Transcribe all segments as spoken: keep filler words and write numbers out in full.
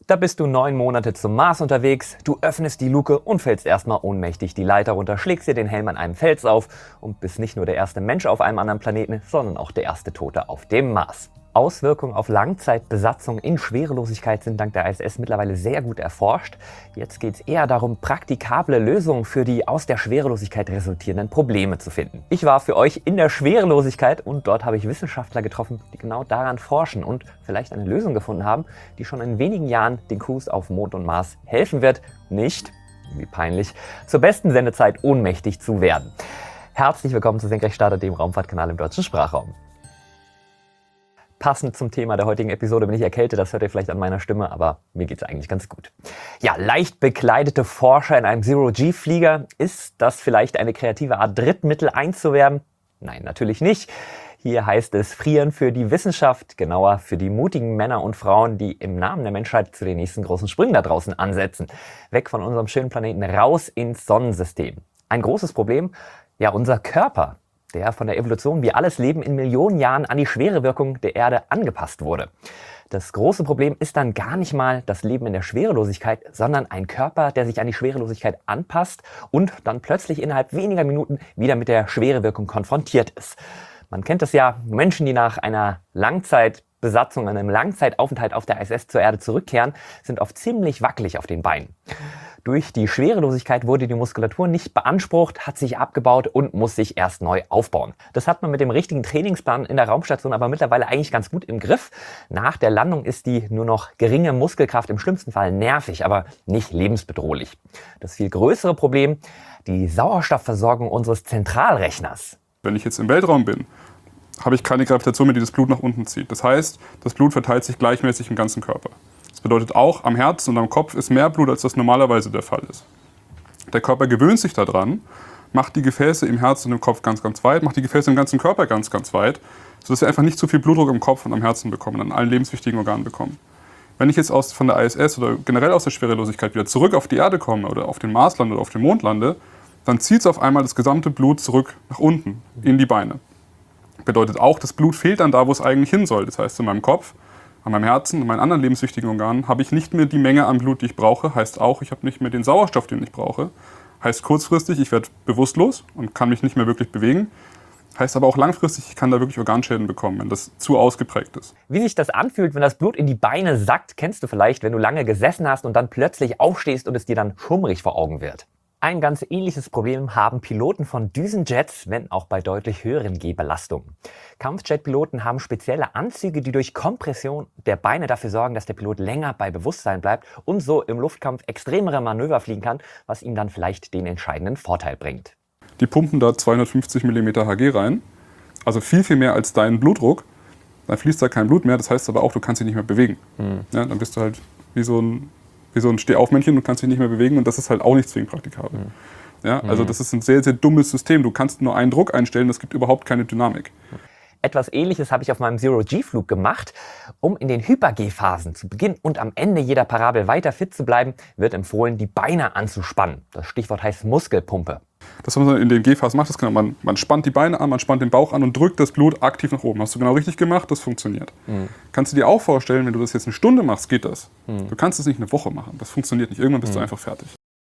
Da bist du neun Monate zum Mars unterwegs, du öffnest die Luke und fällst erstmal ohnmächtig die Leiter runter, schlägst dir den Helm an einem Fels auf und bist nicht nur der erste Mensch auf einem anderen Planeten, sondern auch der erste Tote auf dem Mars. Auswirkungen auf Langzeitbesatzung in Schwerelosigkeit sind dank der I S S mittlerweile sehr gut erforscht. Jetzt geht es eher darum, praktikable Lösungen für die aus der Schwerelosigkeit resultierenden Probleme zu finden. Ich war für euch in der Schwerelosigkeit und dort habe ich Wissenschaftler getroffen, die genau daran forschen und vielleicht eine Lösung gefunden haben, die schon in wenigen Jahren den Crews auf Mond und Mars helfen wird, nicht, wie peinlich, zur besten Sendezeit ohnmächtig zu werden. Herzlich willkommen zu Senkrechtstarter, dem Raumfahrtkanal im deutschen Sprachraum. Passend zum Thema der heutigen Episode bin ich erkältet, das hört ihr vielleicht an meiner Stimme, aber mir geht's eigentlich ganz gut. Ja, leicht bekleidete Forscher in einem Zero-G-Flieger, ist das vielleicht eine kreative Art, Drittmittel einzuwerben? Nein, natürlich nicht. Hier heißt es frieren für die Wissenschaft, genauer für die mutigen Männer und Frauen, die im Namen der Menschheit zu den nächsten großen Sprüngen da draußen ansetzen. Weg von unserem schönen Planeten, raus ins Sonnensystem. Ein großes Problem, ja, unser Körper, der von der Evolution wie alles Leben in Millionen Jahren an die Schwerewirkung der Erde angepasst wurde. Das große Problem ist dann gar nicht mal das Leben in der Schwerelosigkeit, sondern ein Körper, der sich an die Schwerelosigkeit anpasst und dann plötzlich innerhalb weniger Minuten wieder mit der Schwerewirkung konfrontiert ist. Man kennt es ja, Menschen, die nach einer Langzeitbesatzung, einem Langzeitaufenthalt auf der I S S zur Erde zurückkehren, sind oft ziemlich wackelig auf den Beinen. Durch die Schwerelosigkeit wurde die Muskulatur nicht beansprucht, hat sich abgebaut und muss sich erst neu aufbauen. Das hat man mit dem richtigen Trainingsplan in der Raumstation aber mittlerweile eigentlich ganz gut im Griff. Nach der Landung ist die nur noch geringe Muskelkraft im schlimmsten Fall nervig, aber nicht lebensbedrohlich. Das viel größere Problem, die Sauerstoffversorgung unseres Zentralrechners. Wenn ich jetzt im Weltraum bin, habe ich keine Gravitation mehr, die das Blut nach unten zieht. Das heißt, das Blut verteilt sich gleichmäßig im ganzen Körper. Das bedeutet auch, am Herzen und am Kopf ist mehr Blut, als das normalerweise der Fall ist. Der Körper gewöhnt sich daran, macht die Gefäße im Herzen und im Kopf ganz, ganz weit, macht die Gefäße im ganzen Körper ganz, ganz weit, sodass wir einfach nicht zu viel Blutdruck im Kopf und am Herzen bekommen, an allen lebenswichtigen Organen bekommen. Wenn ich jetzt aus, von der I S S oder generell aus der Schwerelosigkeit wieder zurück auf die Erde komme oder auf den Mars lande oder auf den Mond lande, dann zieht es auf einmal das gesamte Blut zurück nach unten, in die Beine. Bedeutet auch, das Blut fehlt dann da, wo es eigentlich hin soll. Das heißt, in meinem Kopf, an meinem Herzen und meinen anderen lebenswichtigen Organen habe ich nicht mehr die Menge an Blut, die ich brauche. Heißt auch, ich habe nicht mehr den Sauerstoff, den ich brauche. Heißt kurzfristig, ich werde bewusstlos und kann mich nicht mehr wirklich bewegen. Heißt aber auch langfristig, ich kann da wirklich Organschäden bekommen, wenn das zu ausgeprägt ist. Wie sich das anfühlt, wenn das Blut in die Beine sackt, kennst du vielleicht, wenn du lange gesessen hast und dann plötzlich aufstehst und es dir dann schummrig vor Augen wird. Ein ganz ähnliches Problem haben Piloten von Düsenjets, wenn auch bei deutlich höheren G-Belastungen. Kampfjet-Piloten haben spezielle Anzüge, die durch Kompression der Beine dafür sorgen, dass der Pilot länger bei Bewusstsein bleibt und so im Luftkampf extremere Manöver fliegen kann, was ihm dann vielleicht den entscheidenden Vorteil bringt. Die pumpen da zweihundertfünfzig Millimeter H G rein, also viel, viel mehr als dein Blutdruck. Dann fließt da kein Blut mehr, das heißt aber auch, du kannst dich nicht mehr bewegen. Mhm. Ja, dann bist du halt wie so ein... wie so ein Stehaufmännchen und kannst dich nicht mehr bewegen und das ist halt auch nicht zwingend praktikabel. Mhm. Ja, also das ist ein sehr, sehr dummes System. Du kannst nur einen Druck einstellen, es gibt überhaupt keine Dynamik. Etwas Ähnliches habe ich auf meinem Zero-G-Flug gemacht. Um in den Hyper-G-Phasen zu Beginn und am Ende jeder Parabel weiter fit zu bleiben, wird empfohlen, die Beine anzuspannen. Das Stichwort heißt Muskelpumpe. Das, was man in den G-Phasen macht, ist genau, man, man spannt die Beine an, man spannt den Bauch an und drückt das Blut aktiv nach oben. Hast du genau richtig gemacht, das funktioniert. Mhm. Kannst du dir auch vorstellen, wenn du das jetzt eine Stunde machst, geht das. Mhm. Du kannst es nicht eine Woche machen, das funktioniert nicht. Irgendwann bist mhm. du einfach fertig.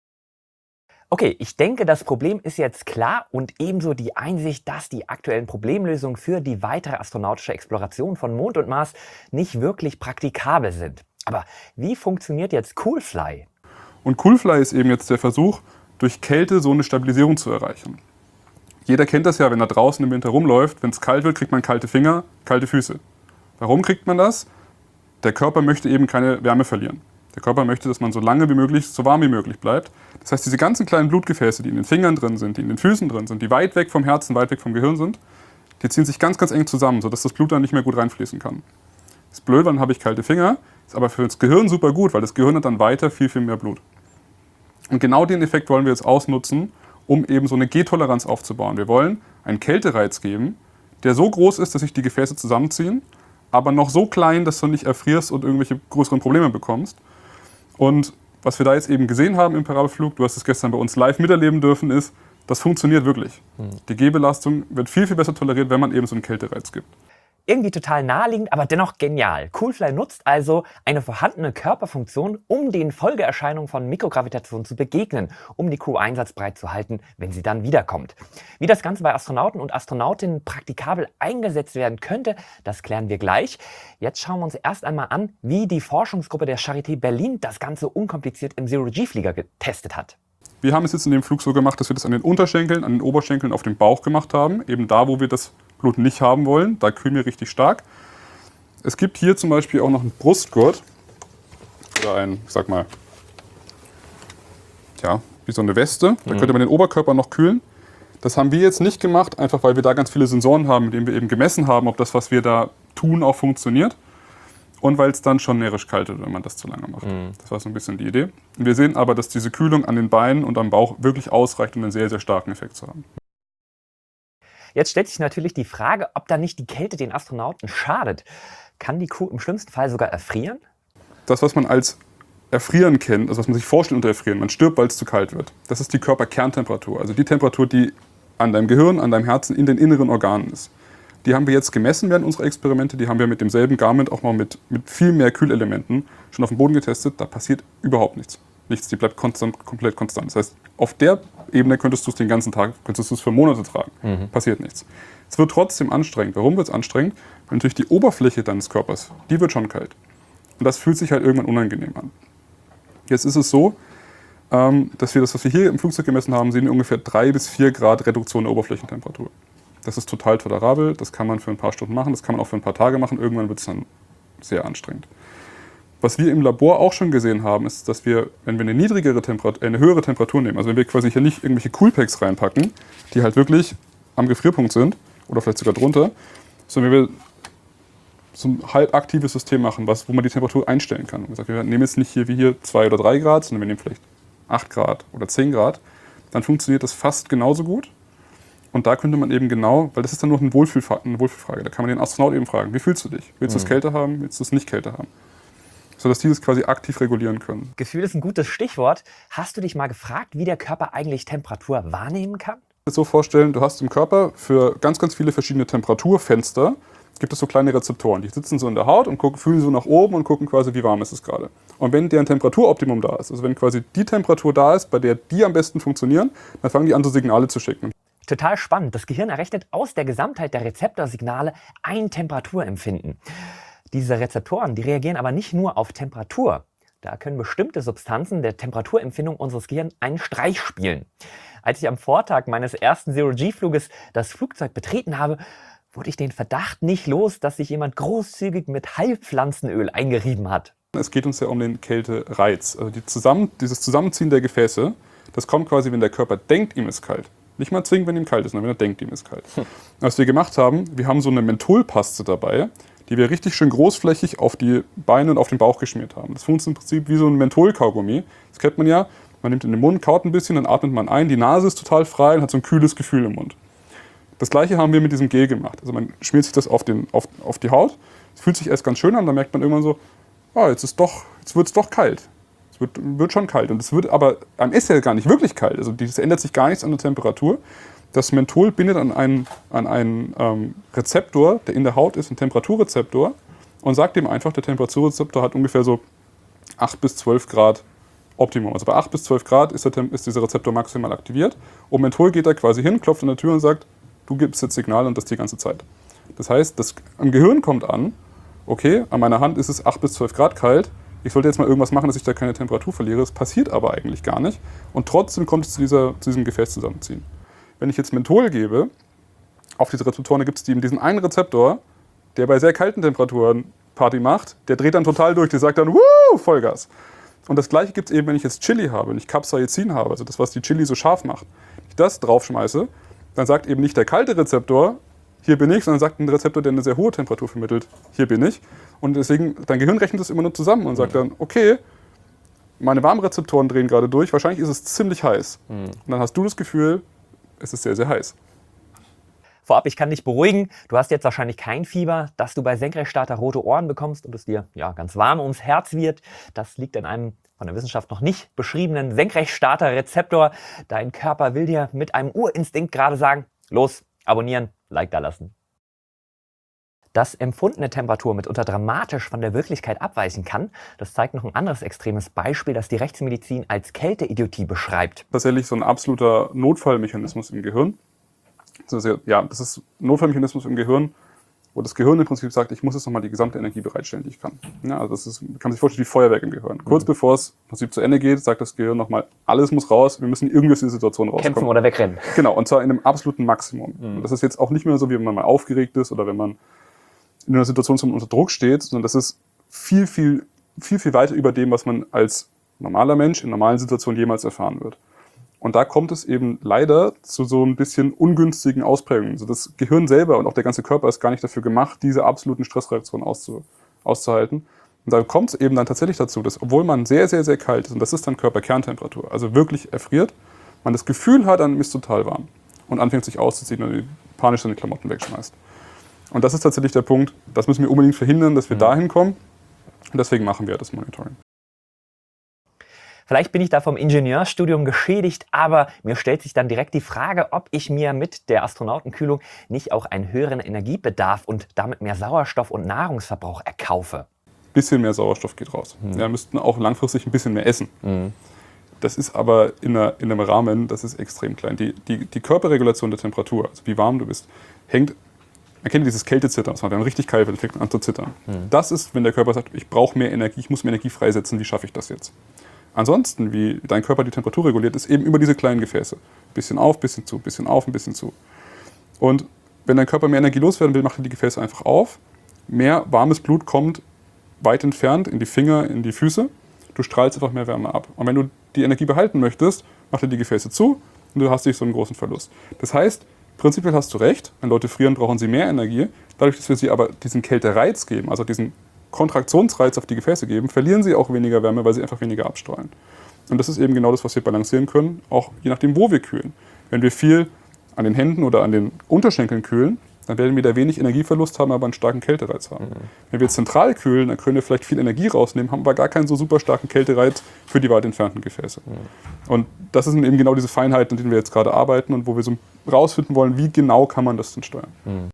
Okay, ich denke, das Problem ist jetzt klar und ebenso die Einsicht, dass die aktuellen Problemlösungen für die weitere astronautische Exploration von Mond und Mars nicht wirklich praktikabel sind. Aber wie funktioniert jetzt CoolFly? Und CoolFly ist eben jetzt der Versuch, durch Kälte so eine Stabilisierung zu erreichen. Jeder kennt das ja, wenn er draußen im Winter rumläuft, wenn es kalt wird, kriegt man kalte Finger, kalte Füße. Warum kriegt man das? Der Körper möchte eben keine Wärme verlieren. Der Körper möchte, dass man so lange wie möglich, so warm wie möglich bleibt. Das heißt, diese ganzen kleinen Blutgefäße, die in den Fingern drin sind, die in den Füßen drin sind, die weit weg vom Herzen, weit weg vom Gehirn sind, die ziehen sich ganz, ganz eng zusammen, sodass das Blut dann nicht mehr gut reinfließen kann. Das ist blöd, dann habe ich kalte Finger, ist aber für das Gehirn super gut, weil das Gehirn hat dann weiter viel, viel mehr Blut. Und genau den Effekt wollen wir jetzt ausnutzen, um eben so eine G-Toleranz aufzubauen. Wir wollen einen Kältereiz geben, der so groß ist, dass sich die Gefäße zusammenziehen, aber noch so klein, dass du nicht erfrierst und irgendwelche größeren Probleme bekommst. Und was wir da jetzt eben gesehen haben im Parabelflug, du hast es gestern bei uns live miterleben dürfen, ist, das funktioniert wirklich. Mhm. Die G-Belastung wird viel, viel besser toleriert, wenn man eben so einen Kältereiz gibt. Irgendwie total naheliegend, aber dennoch genial. Coolfly nutzt also eine vorhandene Körperfunktion, um den Folgeerscheinungen von Mikrogravitation zu begegnen, um die Crew einsatzbereit zu halten, wenn sie dann wiederkommt. Wie das Ganze bei Astronauten und Astronautinnen praktikabel eingesetzt werden könnte, das klären wir gleich. Jetzt schauen wir uns erst einmal an, wie die Forschungsgruppe der Charité Berlin das Ganze unkompliziert im Zero-G-Flieger getestet hat. Wir haben es jetzt in dem Flug so gemacht, dass wir das an den Unterschenkeln, an den Oberschenkeln auf dem Bauch gemacht haben. Eben da, wo wir das Blut nicht haben wollen. Da kühlen wir richtig stark. Es gibt hier zum Beispiel auch noch einen Brustgurt. Oder ein, ich sag mal, ja, wie so eine Weste. Da mhm. könnte man den Oberkörper noch kühlen. Das haben wir jetzt nicht gemacht, einfach weil wir da ganz viele Sensoren haben, mit denen wir eben gemessen haben, ob das, was wir da tun, auch funktioniert. Und weil es dann schon närrisch kalt wird, wenn man das zu lange macht. Mhm. Das war so ein bisschen die Idee. Und wir sehen aber, dass diese Kühlung an den Beinen und am Bauch wirklich ausreicht, um einen sehr, sehr starken Effekt zu haben. Jetzt stellt sich natürlich die Frage, ob da nicht die Kälte den Astronauten schadet. Kann die Crew im schlimmsten Fall sogar erfrieren? Das, was man als Erfrieren kennt, also was man sich vorstellt unter Erfrieren, man stirbt, weil es zu kalt wird. Das ist die Körperkerntemperatur, also die Temperatur, die an deinem Gehirn, an deinem Herzen, in den inneren Organen ist. Die haben wir jetzt gemessen während unserer Experimente. Die haben wir mit demselben Garment auch mal mit, mit viel mehr Kühlelementen schon auf dem Boden getestet. Da passiert überhaupt nichts. Nichts, die bleibt konstant, komplett konstant. Das heißt, auf der Ebene könntest du es den ganzen Tag, könntest du es für Monate tragen. Mhm. Passiert nichts. Es wird trotzdem anstrengend. Warum wird es anstrengend? Weil natürlich die Oberfläche deines Körpers, die wird schon kalt. Und das fühlt sich halt irgendwann unangenehm an. Jetzt ist es so, dass wir das, was wir hier im Flugzeug gemessen haben, sehen ungefähr drei bis vier Grad Reduktion der Oberflächentemperatur. Das ist total tolerabel, das kann man für ein paar Stunden machen, das kann man auch für ein paar Tage machen, irgendwann wird es dann sehr anstrengend. Was wir im Labor auch schon gesehen haben, ist, dass wir, wenn wir eine niedrigere Temperatur, eine höhere Temperatur nehmen, also wenn wir quasi hier nicht irgendwelche Coolpacks reinpacken, die halt wirklich am Gefrierpunkt sind oder vielleicht sogar drunter, sondern wenn wir so ein halbaktives System machen, was, wo man die Temperatur einstellen kann. Und wir nehmen jetzt nicht hier wie hier zwei oder drei Grad, sondern wir nehmen vielleicht acht Grad oder zehn Grad, dann funktioniert das fast genauso gut. Und da könnte man eben genau, weil das ist dann nur eine Wohlfühlfrage, eine Wohlfühlfrage, da kann man den Astronaut eben fragen, wie fühlst du dich? Willst du es kälter haben, willst du es nicht kälter haben? Sodass die das quasi aktiv regulieren können. Gefühl ist ein gutes Stichwort. Hast du dich mal gefragt, wie der Körper eigentlich Temperatur wahrnehmen kann? Das so vorstellen, du hast im Körper für ganz, ganz viele verschiedene Temperaturfenster, gibt es so kleine Rezeptoren, die sitzen so in der Haut und gucken, fühlen so nach oben und gucken quasi, wie warm ist es gerade. Und wenn deren Temperaturoptimum da ist, also wenn quasi die Temperatur da ist, bei der die am besten funktionieren, dann fangen die an, so Signale zu schicken. Total spannend. Das Gehirn errechnet aus der Gesamtheit der Rezeptorsignale ein Temperaturempfinden. Diese Rezeptoren, die reagieren aber nicht nur auf Temperatur. Da können bestimmte Substanzen der Temperaturempfindung unseres Gehirns einen Streich spielen. Als ich am Vortag meines ersten Zero-G-Fluges das Flugzeug betreten habe, wurde ich den Verdacht nicht los, dass sich jemand großzügig mit Heilpflanzenöl eingerieben hat. Es geht uns ja um den Kältereiz. Also die zusammen, dieses Zusammenziehen der Gefäße, das kommt quasi, wenn der Körper denkt, ihm ist kalt. Nicht mal zwingend, wenn ihm kalt ist, sondern wenn er denkt, ihm ist kalt. Hm. Was wir gemacht haben, wir haben so eine Mentholpaste dabei, die wir richtig schön großflächig auf die Beine und auf den Bauch geschmiert haben. Das funktioniert im Prinzip wie so ein Mentholkaugummi. Das kennt man ja. Man nimmt in den Mund, kaut ein bisschen, dann atmet man ein. Die Nase ist total frei und hat so ein kühles Gefühl im Mund. Das Gleiche haben wir mit diesem Gel gemacht. Also man schmiert sich das auf, den, auf, auf die Haut. Es fühlt sich erst ganz schön an, dann merkt man irgendwann so, oh, jetzt, ist doch, jetzt wird es doch kalt. Es wird, wird schon kalt. Und es wird aber, einem ist ja gar nicht wirklich kalt. Also es ändert sich gar nichts an der Temperatur. Das Menthol bindet an einen, an einen ähm, Rezeptor, der in der Haut ist, einen Temperaturrezeptor, und sagt dem einfach, der Temperaturrezeptor hat ungefähr so acht bis zwölf Grad Optimum. Also bei acht bis zwölf Grad ist, der, ist dieser Rezeptor maximal aktiviert. Und Menthol geht da quasi hin, klopft an der Tür und sagt, du gibst jetzt Signal und das die ganze Zeit. Das heißt, das am Gehirn kommt an, okay, an meiner Hand ist es acht bis zwölf Grad kalt, ich sollte jetzt mal irgendwas machen, dass ich da keine Temperatur verliere. Das passiert aber eigentlich gar nicht. Und trotzdem kommt es zu, dieser, zu diesem Gefäß zusammenziehen. Wenn ich jetzt Menthol gebe, auf diese Rezeptoren gibt es diesen einen Rezeptor, der bei sehr kalten Temperaturen Party macht, der dreht dann total durch, der sagt dann, wuh, Vollgas. Und das Gleiche gibt es eben, wenn ich jetzt Chili habe, wenn ich Capsaicin habe, also das, was die Chili so scharf macht. Wenn ich das draufschmeiße, dann sagt eben nicht der kalte Rezeptor, hier bin ich, sondern sagt ein Rezeptor, der eine sehr hohe Temperatur vermittelt, hier bin ich. Und deswegen, dein Gehirn rechnet das immer nur zusammen und sagt dann, okay, meine Warmrezeptoren drehen gerade durch, wahrscheinlich ist es ziemlich heiß. Mhm. Und dann hast du das Gefühl, es ist sehr, sehr heiß. Vorab, ich kann dich beruhigen, du hast jetzt wahrscheinlich kein Fieber, dass du bei Senkrechtstarter rote Ohren bekommst und es dir ja, ganz warm ums Herz wird. Das liegt an einem von der Wissenschaft noch nicht beschriebenen Senkrechtstarter-Rezeptor. Dein Körper will dir mit einem Urinstinkt gerade sagen, los, abonnieren, Like da lassen. Dass empfundene Temperatur mitunter dramatisch von der Wirklichkeit abweichen kann, das zeigt noch ein anderes extremes Beispiel, das die Rechtsmedizin als Kälteidiotie beschreibt. Tatsächlich so ein absoluter Notfallmechanismus im Gehirn. Also, ja, das ist ein Notfallmechanismus im Gehirn, wo das Gehirn im Prinzip sagt, ich muss jetzt nochmal die gesamte Energie bereitstellen, die ich kann. Ja, also das ist, kann man sich vorstellen, wie Feuerwerk im Gehirn. Kurz mhm. bevor es im Prinzip zu Ende geht, sagt das Gehirn nochmal, alles muss raus, wir müssen irgendwie aus dieser Situation rauskommen. Kämpfen oder wegrennen. Genau, und zwar in einem absoluten Maximum. Mhm. Und das ist jetzt auch nicht mehr so, wie wenn man mal aufgeregt ist oder wenn man in einer Situation wo man unter Druck steht, sondern das ist viel, viel, viel, viel weiter über dem, was man als normaler Mensch in normalen Situationen jemals erfahren wird. Und da kommt es eben leider zu so ein bisschen ungünstigen Ausprägungen. Also das Gehirn selber und auch der ganze Körper ist gar nicht dafür gemacht, diese absoluten Stressreaktionen auszu, auszuhalten. Und da kommt es eben dann tatsächlich dazu, dass obwohl man sehr, sehr, sehr kalt ist, und das ist dann Körperkerntemperatur, also wirklich erfriert, man das Gefühl hat, dann ist total warm und anfängt sich auszuziehen und panisch seine Klamotten wegschmeißt. Und das ist tatsächlich der Punkt, das müssen wir unbedingt verhindern, dass wir mhm. dahin kommen. Und deswegen machen wir das Monitoring. Vielleicht bin ich da vom Ingenieurstudium geschädigt, aber mir stellt sich dann direkt die Frage, ob ich mir mit der Astronautenkühlung nicht auch einen höheren Energiebedarf und damit mehr Sauerstoff und Nahrungsverbrauch erkaufe. Ein bisschen mehr Sauerstoff geht raus. Mhm. Wir müssten auch langfristig ein bisschen mehr essen. Mhm. Das ist aber in, einer, in einem Rahmen, das ist extrem klein. Die, die, die Körperregulation der Temperatur, also wie warm du bist, hängt, man kennt dieses Kältezittern, wenn man richtig kalt wird, fängt man an zu zittern. Mhm. Das ist, wenn der Körper sagt, ich brauche mehr Energie, ich muss mehr Energie freisetzen, wie schaffe ich das jetzt? Ansonsten, wie dein Körper die Temperatur reguliert, ist eben über diese kleinen Gefäße. Bisschen auf, bisschen zu, bisschen auf, ein bisschen zu. Und wenn dein Körper mehr Energie loswerden will, macht er die Gefäße einfach auf. Mehr warmes Blut kommt weit entfernt in die Finger, in die Füße. Du strahlst einfach mehr Wärme ab. Und wenn du die Energie behalten möchtest, macht er die Gefäße zu und du hast nicht so einen großen Verlust. Das heißt, prinzipiell hast du recht, wenn Leute frieren, brauchen sie mehr Energie. Dadurch, dass wir sie aber diesen Kältereiz geben, also diesen Kontraktionsreiz auf die Gefäße geben, verlieren sie auch weniger Wärme, weil sie einfach weniger abstrahlen. Und das ist eben genau das, was wir balancieren können, auch je nachdem, wo wir kühlen. Wenn wir viel an den Händen oder an den Unterschenkeln kühlen, dann werden wir da wenig Energieverlust haben, aber einen starken Kältereiz haben. Mhm. Wenn wir zentral kühlen, dann können wir vielleicht viel Energie rausnehmen, haben aber gar keinen so super starken Kältereiz für die weit entfernten Gefäße. Mhm. Und das sind eben genau diese Feinheiten, an denen wir jetzt gerade arbeiten und wo wir so rausfinden wollen, wie genau kann man das denn steuern. Mhm.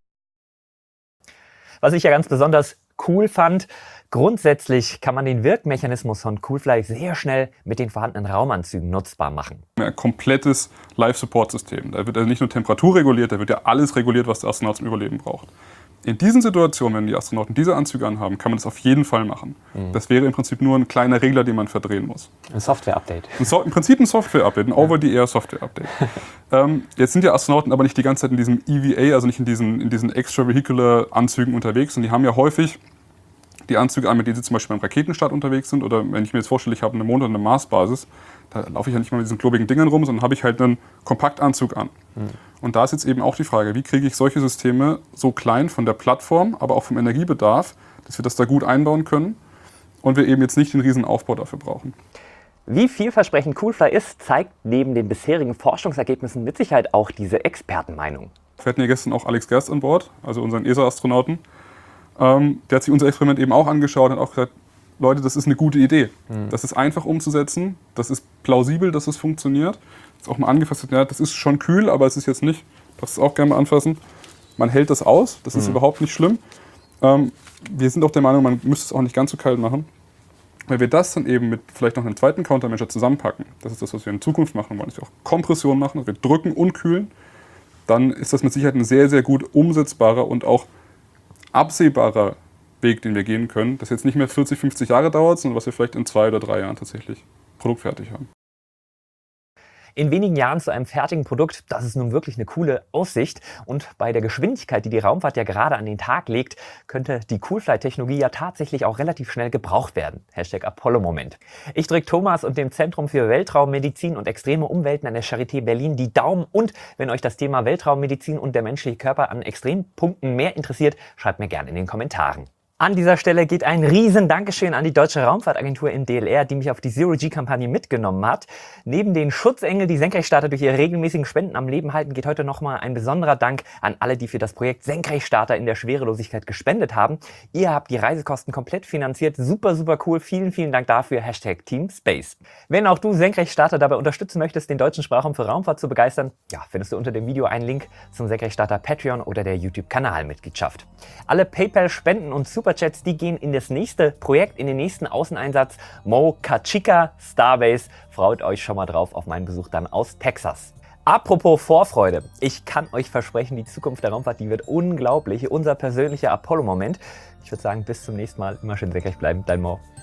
Was ich ja ganz besonders cool fand, grundsätzlich kann man den Wirkmechanismus von Coolfly sehr schnell mit den vorhandenen Raumanzügen nutzbar machen. Ein komplettes Life-Support-System. Da wird also nicht nur Temperatur reguliert, da wird ja alles reguliert, was der Astronaut zum Überleben braucht. In diesen Situationen, wenn die Astronauten diese Anzüge anhaben, kann man das auf jeden Fall machen. Mhm. Das wäre im Prinzip nur ein kleiner Regler, den man verdrehen muss. Ein Software-Update. So, Im Prinzip ein Software-Update, ein Over-the-Air-Software-Update. ähm, jetzt sind ja Astronauten aber nicht die ganze Zeit in diesem E V A, also nicht in diesen, in diesen Extravehicular-Anzügen unterwegs. Und die haben ja häufig die Anzüge an, mit denen sie zum Beispiel beim Raketenstart unterwegs sind. Oder wenn ich mir jetzt vorstelle, ich habe eine Mond- oder eine Mars-Basis, da laufe ich ja nicht mal mit diesen klobigen Dingern rum, sondern habe ich halt einen Kompaktanzug an. Mhm. Und da ist jetzt eben auch die Frage, wie kriege ich solche Systeme so klein von der Plattform, aber auch vom Energiebedarf, dass wir das da gut einbauen können und wir eben jetzt nicht den riesen Aufbau dafür brauchen. Wie vielversprechend Coolfly ist, zeigt neben den bisherigen Forschungsergebnissen mit Sicherheit auch diese Expertenmeinung. Wir hatten ja gestern auch Alex Gerst an Bord, also unseren E S A-Astronauten. Ähm, der hat sich unser Experiment eben auch angeschaut und hat auch gesagt, Leute, das ist eine gute Idee. Mhm. Das ist einfach umzusetzen, das ist plausibel, dass es funktioniert. Ist auch mal angefasst, ja, das ist schon kühl, aber es ist jetzt nicht, das auch gerne mal anfassen. Man hält das aus, das ist mhm. überhaupt nicht schlimm. Ähm, wir sind auch der Meinung, man müsste es auch nicht ganz so kalt machen. Weil wir das dann eben mit vielleicht noch einem zweiten Countermeasure zusammenpacken, das ist das, was wir in Zukunft machen wollen, dass wir auch Kompression machen, dass wir drücken und kühlen, dann ist das mit Sicherheit ein sehr, sehr gut umsetzbarer und auch absehbarer Weg, den wir gehen können, das jetzt nicht mehr vierzig, fünfzig Jahre dauert, sondern was wir vielleicht in zwei oder drei Jahren tatsächlich produktfertig haben. In wenigen Jahren zu einem fertigen Produkt, das ist nun wirklich eine coole Aussicht. Und bei der Geschwindigkeit, die die Raumfahrt ja gerade an den Tag legt, könnte die Coolfly-Technologie ja tatsächlich auch relativ schnell gebraucht werden. Hashtag Apollo-Moment. Ich drücke Thomas und dem Zentrum für Weltraummedizin und extreme Umwelten an der Charité Berlin die Daumen. Und wenn euch das Thema Weltraummedizin und der menschliche Körper an Extrempunkten mehr interessiert, schreibt mir gerne in den Kommentaren. An dieser Stelle geht ein riesen Dankeschön an die Deutsche Raumfahrtagentur im D L R, die mich auf die Zero-G-Kampagne mitgenommen hat. Neben den Schutzengel, die Senkrechtstarter durch ihre regelmäßigen Spenden am Leben halten, geht heute nochmal ein besonderer Dank an alle, die für das Projekt Senkrechtstarter in der Schwerelosigkeit gespendet haben. Ihr habt die Reisekosten komplett finanziert. Super, super cool. Vielen, vielen Dank dafür. Hashtag Team Space. Wenn auch du Senkrechtstarter dabei unterstützen möchtest, den deutschen Sprachraum für Raumfahrt zu begeistern, ja, findest du unter dem Video einen Link zum Senkrechtstarter Patreon oder der YouTube-Kanalmitgliedschaft. Alle PayPal-Spenden und Super Chats, die gehen in das nächste Projekt, in den nächsten Außeneinsatz Mo Kachika Starbase. Freut euch schon mal drauf auf meinen Besuch dann aus Texas. Apropos Vorfreude, ich kann euch versprechen, die Zukunft der Raumfahrt, die wird unglaublich. Unser persönlicher Apollo-Moment. Ich würde sagen, bis zum nächsten Mal. Immer schön senkrecht bleiben. Dein Mo.